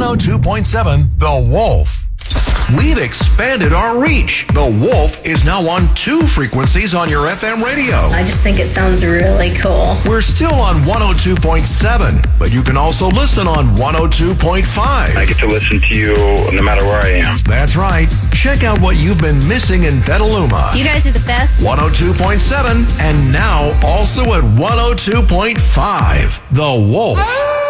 102.7 The Wolf. We've expanded our reach. The Wolf is now on 2 frequencies on your FM radio. I just think it sounds really cool. We're still on 102.7, but you can also listen on 102.5. I get to listen to you no matter where I am. That's right. Check out what you've been missing in Petaluma. You guys are the best. 102.7 and now also at 102.5. The Wolf.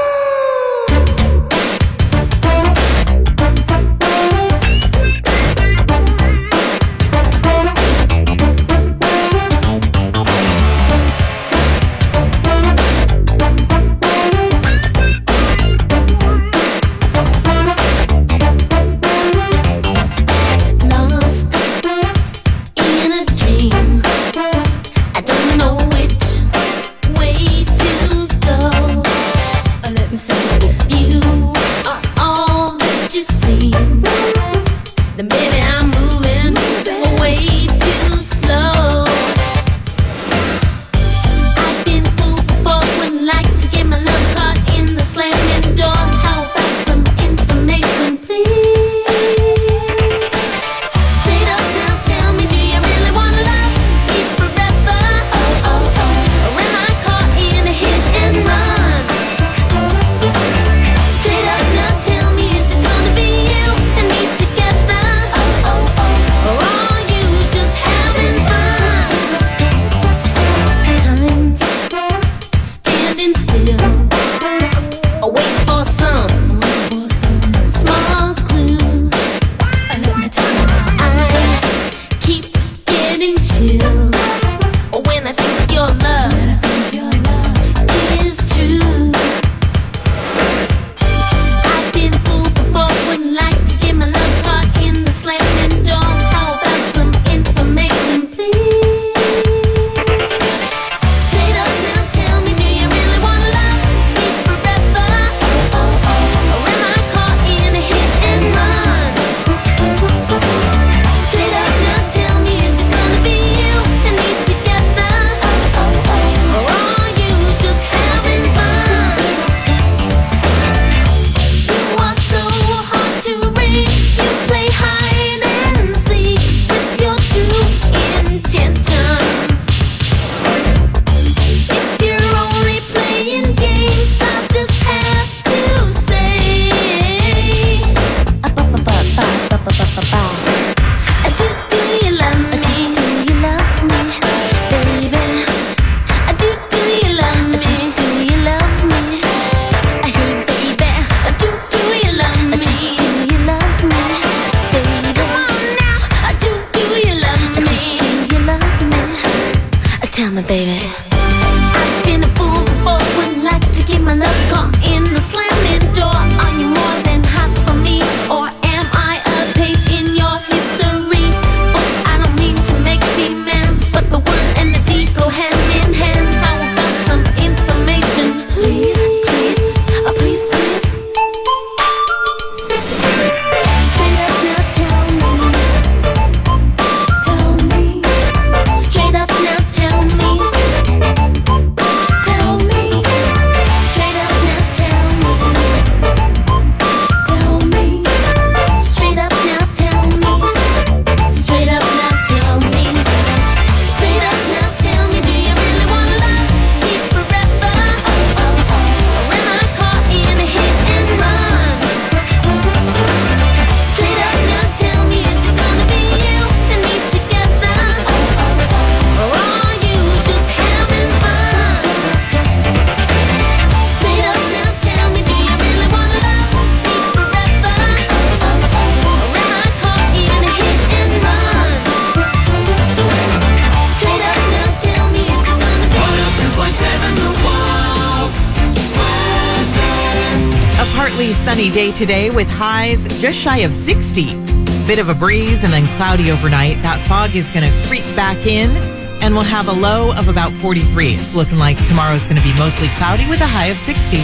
Sunny day today with highs just shy of 60. Bit of a breeze and then cloudy overnight. That fog is going to creep back in and we'll have a low of about 43. It's looking like tomorrow's going to be mostly cloudy with a high of 60.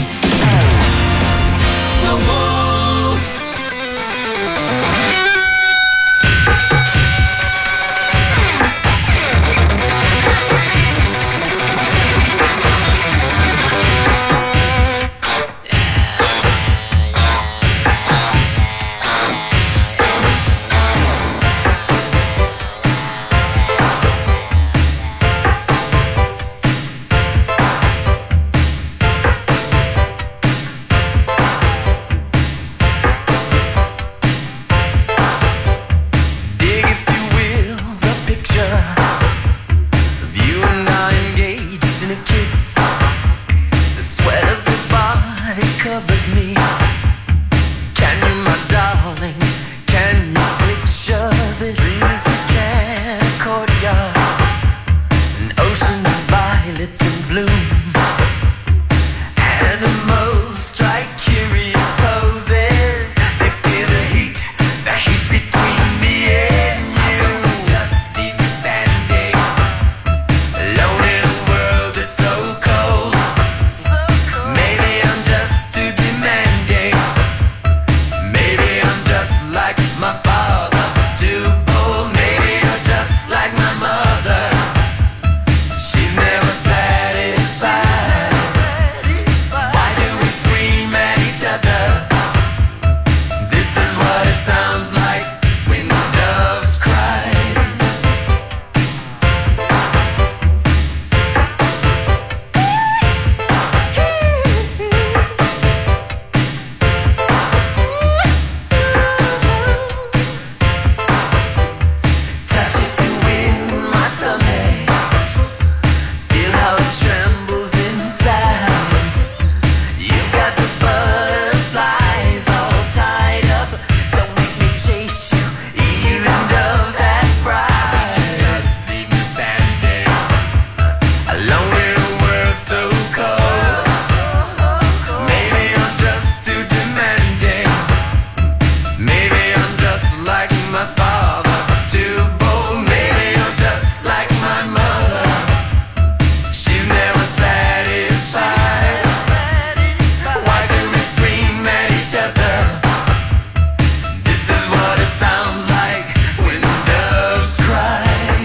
violets in bloom. Animals strike curious poses. They feel the heat between me and you. Just leave me standing alone in a world that's so cold. Maybe I'm just too demanding. Maybe I'm just like my father, too bold. Maybe you're just like my mother. She's never satisfied. Why do we scream at each other? This is what it sounds like when doves cry. Touch it and win my stomach. Feel how it trembles inside. You've got the butterflies all tied up. Don't make me chase you, even doves have pride. Just leave me standing alone in a world so cold. Maybe I'm just too demanding. Maybe I'm just like my father, too bold. Maybe I'm just like my mother. She's never satisfied. Why do we scream at each other? This is what it sounds like when doves cry.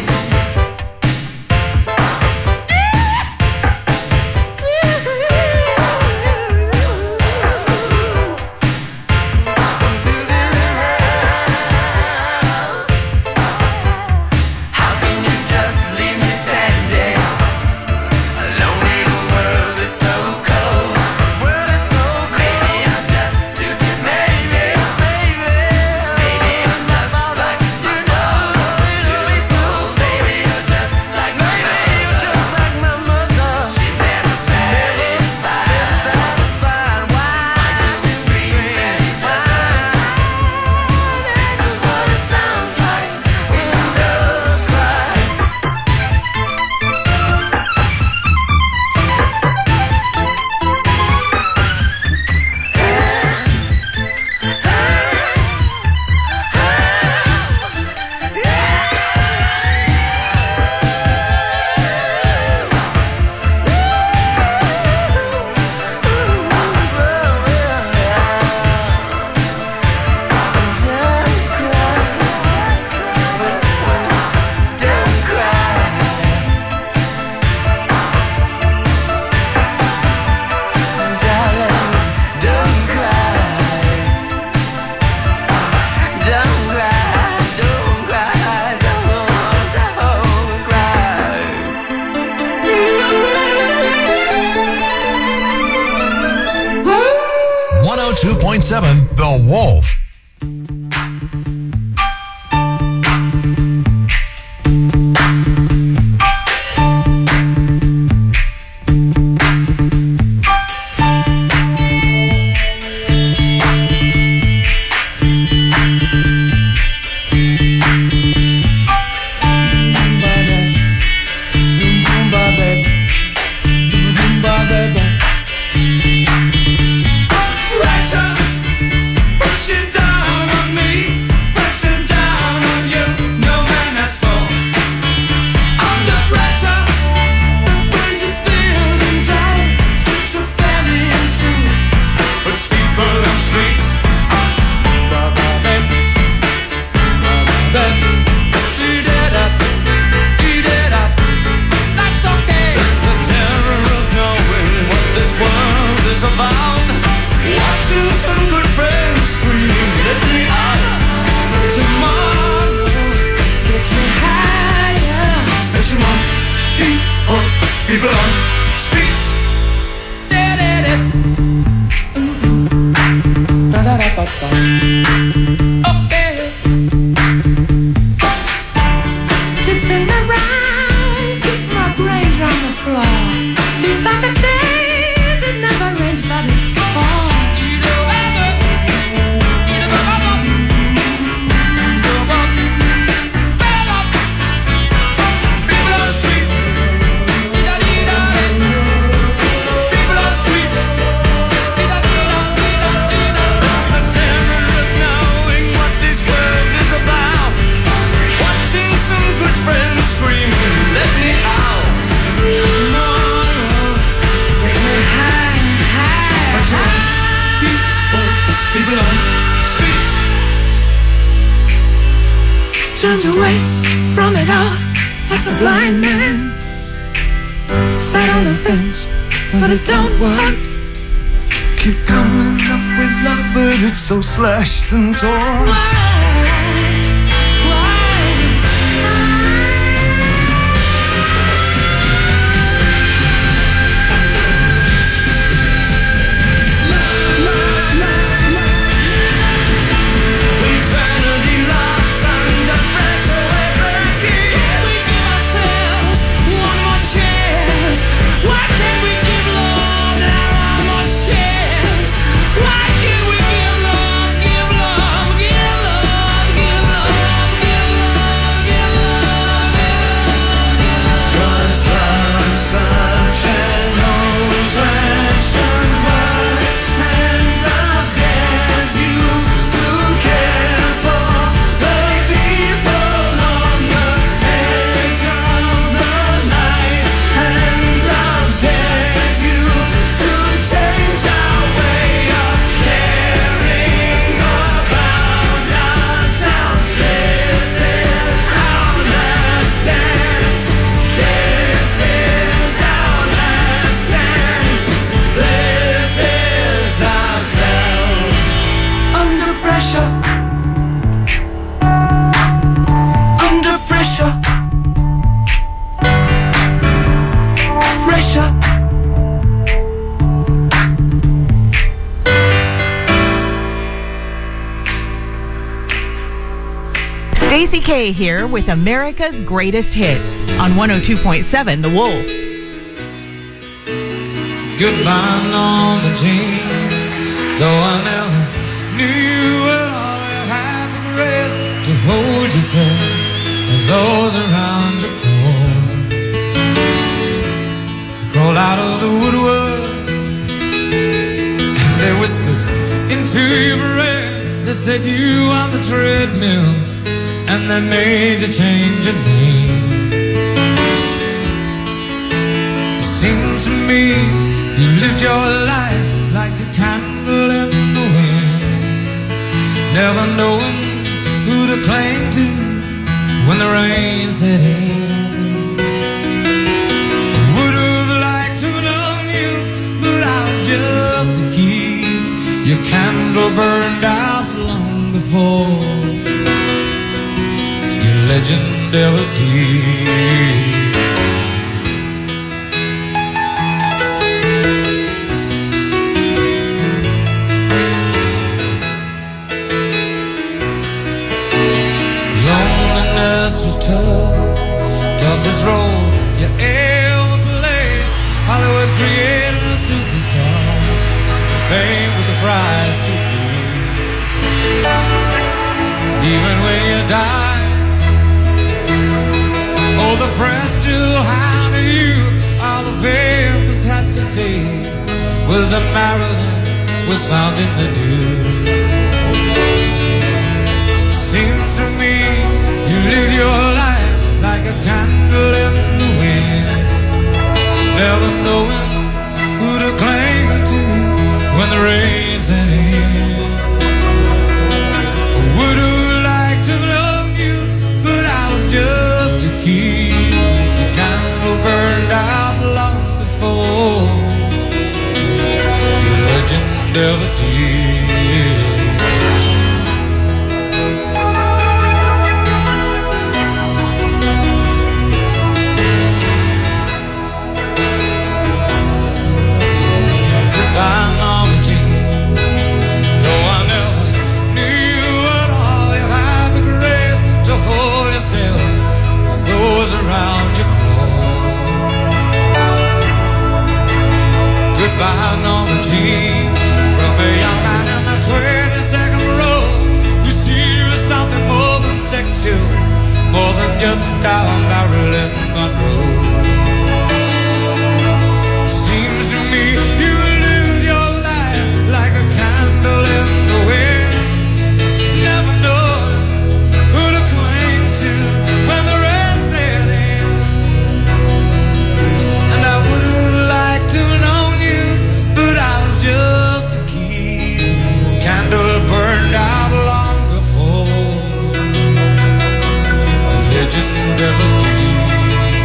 'How can you just leave me standing alone in a world that's so cold? Maybe I'm just too demanding. Maybe I'm just like my mother, too bold. Maybe you're just like my mother. She's never satisfied. Why do we scream at each other? This is what it sounds like when doves cry. Don't cry. Darling, don't cry. Don't cry, don't cry, don't cry. 102.7 The Wolf. Pressure pushing down on me, pressing down on you. No man has fall. Under pressure, brings a feeling down, splits the family in two, puts people on streets. Eat it up, eat it up. That's okay. It's the terror of knowing what this world is about. Watching some good friends scream, let me out. Tomorrow gets me higher. As you want, people on streets. Okay. Tipping around, keep my brains on the floor. These are the days it never rains but it falls. People on streets. blind man sat on the fence, but it don't work. Keep coming up with love, but it's so slashed and torn. Stacey K here with America's Greatest Hits on 102.7 The Wolf. Goodbye, Norma Jean. Though I never knew you at all, you had the grace to hold yourself and those around you crawled out of the woodwork and they whispered into your brain. They said you on the treadmill and they made you change your name. It seems to me you lived your life like a candle in the wind, never knowing who to cling to when the rain set in. I would have liked to have known you, but I was just a kid. Your candle burned out long before your legend ever did. Toughest role you ever played. Hollywood created a superstar, fame with a price to pay. Even when you died, oh, the press still hounded you. All the papers had to say was that Marilyn was found in the news. Seems to me you lived your life like a candle in the wind, never knowing who to cling to when the rain set in. I would have liked to have known you, but I was just a kid. The candle burned out long before your legend ever did. Goodbye, Norma Jean. From a young man in the 22nd row, you see you're something more than sexual, more than just down Marilyn Monroe. Seems to me you lived your life like a candle in the wind, never knowing who to cling to when the rain set in. And I would have liked to know, but I was just a kid. Candle burned out long before a legend ever did.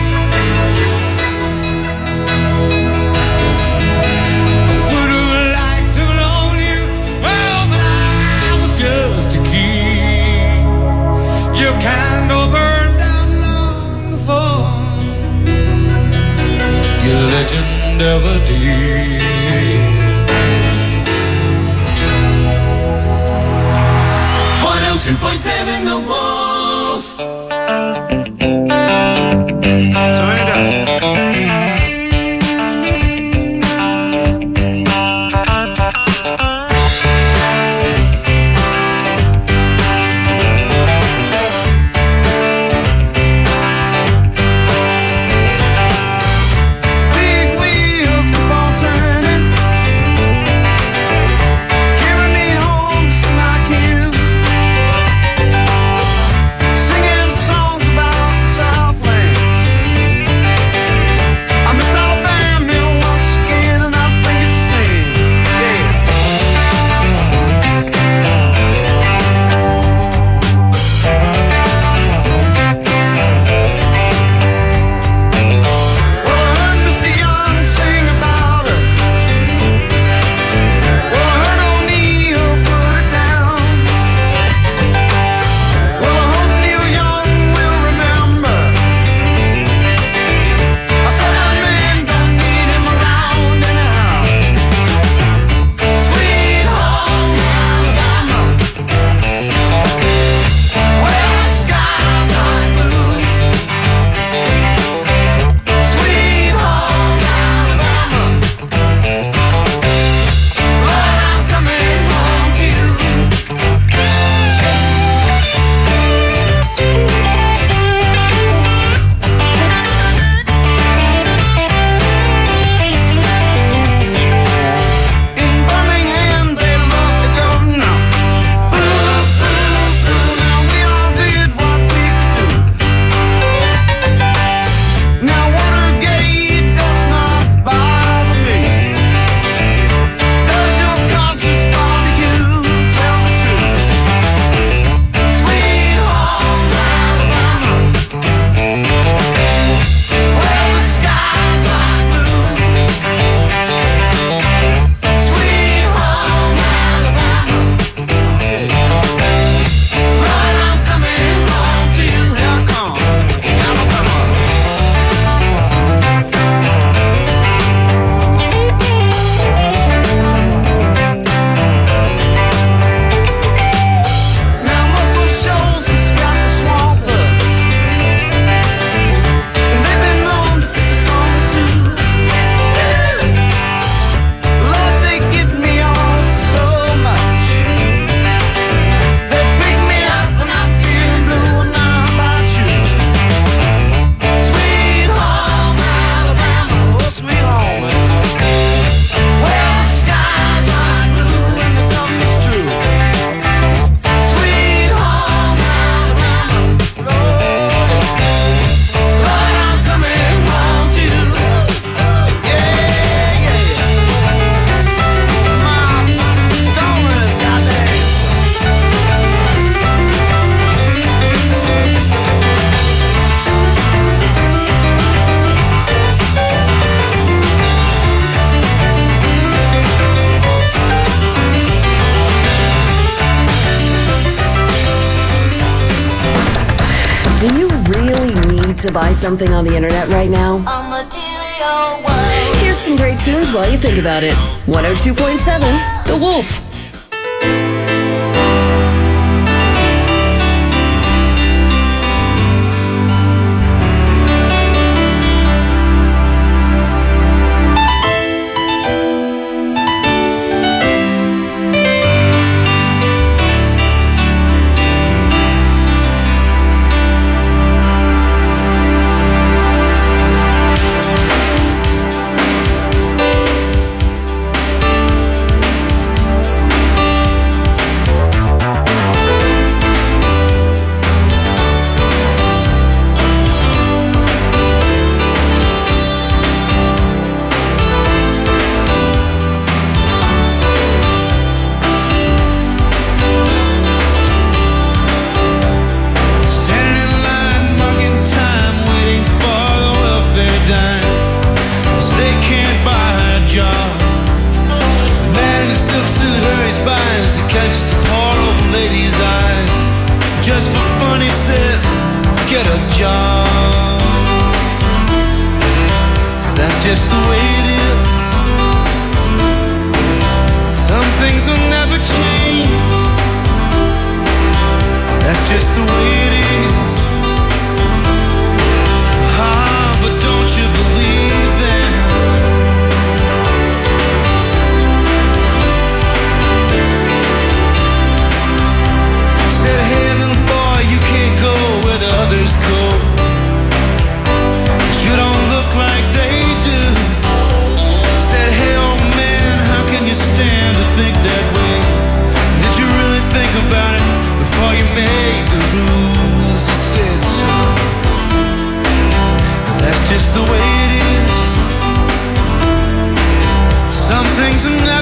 imagined ever did. 102.7 The Wolf. Turn it up. To buy something on the internet right now? Here's some great tunes while you think about it. 102.7 The Wolf.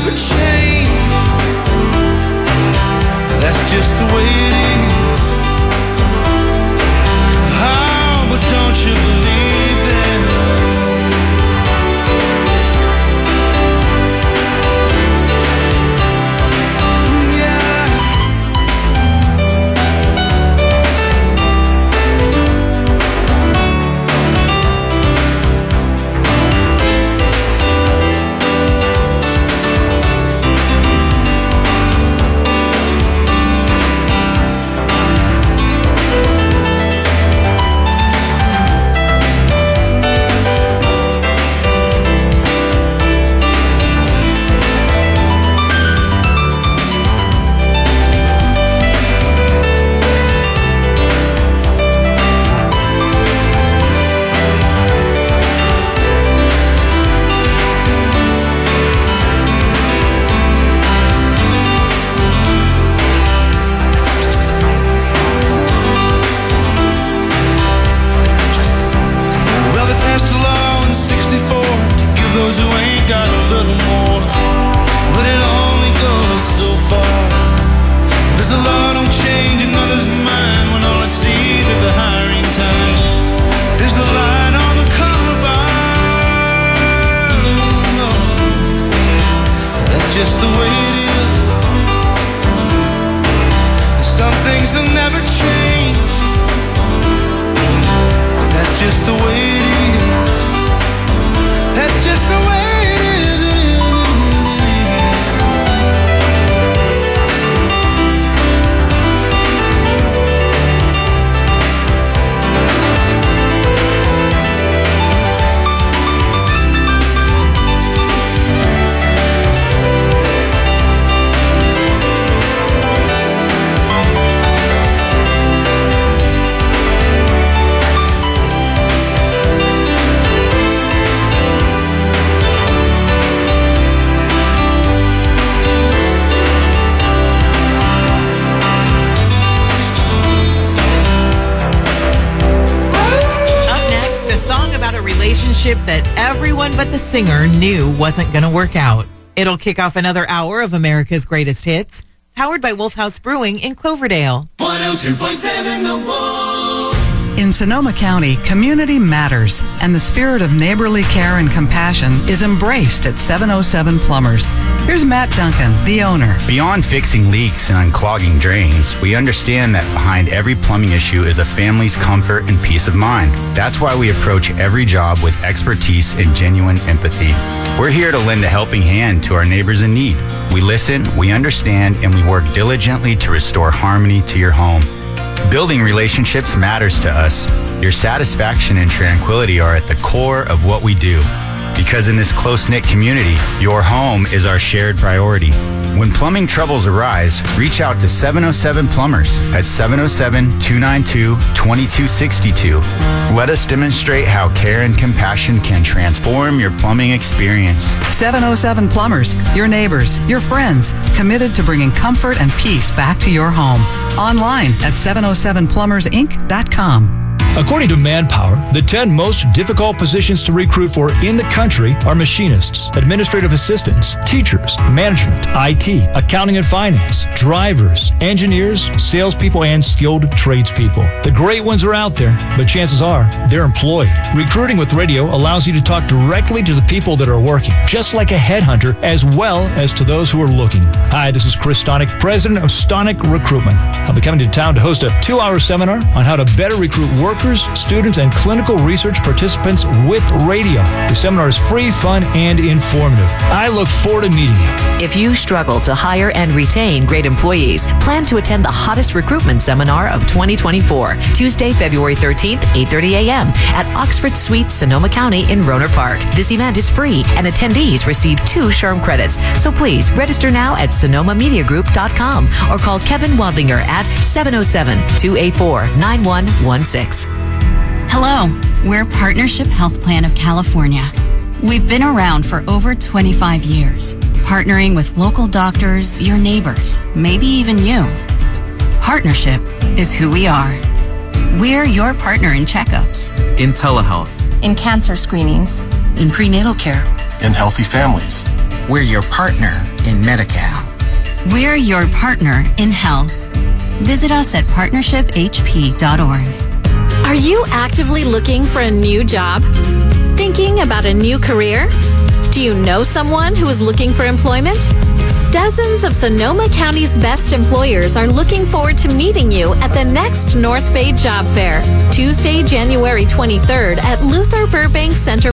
never change. That's just the way it is. Oh, but don't you believe them? Just the way it is. Some things will never change. That's just the way it is. That's just the way it is. That everyone but the singer knew wasn't going to work out. It'll kick off another hour of America's Greatest Hits, powered by Wolf House Brewing in Cloverdale. 102.7 The Wolf. In Sonoma County, community matters, and the spirit of neighborly care and compassion is embraced at 707 Plumbers. Here's Matt Duncan, the owner. Beyond fixing leaks and unclogging drains, we understand that behind every plumbing issue is a family's comfort and peace of mind. That's why we approach every job with expertise and genuine empathy. We're here to lend a helping hand to our neighbors in need. We listen, we understand, and we work diligently to restore harmony to your home. Building relationships matters to us. Your satisfaction and tranquility are at the core of what we do. Because in this close-knit community, your home is our shared priority. When plumbing troubles arise, reach out to 707 Plumbers at 707-292-2262. Let us demonstrate how care and compassion can transform your plumbing experience. 707 Plumbers, your neighbors, your friends, committed to bringing comfort and peace back to your home. Online at 707plumbersinc.com. According to Manpower, the 10 most difficult positions to recruit for in the country are machinists, administrative assistants, teachers, management, IT, accounting and finance, drivers, engineers, salespeople, and skilled tradespeople. The great ones are out there, but chances are they're employed. Recruiting with radio allows you to talk directly to the people that are working, just like a headhunter, as well as to those who are looking. Hi, this is Chris Stonick, president of Stonick Recruitment. I'll be coming to town to host a 2-hour seminar on how to better recruit workers, students, and clinical research participants with radio. The seminar is free, fun, and informative. I look forward to meeting you. If you struggle to hire and retain great employees, plan to attend the hottest recruitment seminar of 2024, Tuesday, February 13th, 8:30 a.m. at Oxford Suites, Sonoma County in Rohnert Park. This event is free, and attendees receive 2 SHRM credits. So please register now at sonomamediagroup.com or call Kevin Wadlinger at 707-284-9116. Hello, we're Partnership Health Plan of California. We've been around for over 25 years, partnering with local doctors, your neighbors, maybe even you. Partnership is who we are. We're your partner in checkups, in telehealth, in cancer screenings, in prenatal care, in healthy families, We're your partner in Medi-Cal. We're your partner in health. Visit us at partnershiphp.org. Are you actively looking for a new job? Thinking about a new career? Do you know someone who is looking for employment? Dozens of Sonoma County's best employers are looking forward to meeting you at the next North Bay Job Fair, Tuesday, January 23rd at Luther Burbank Center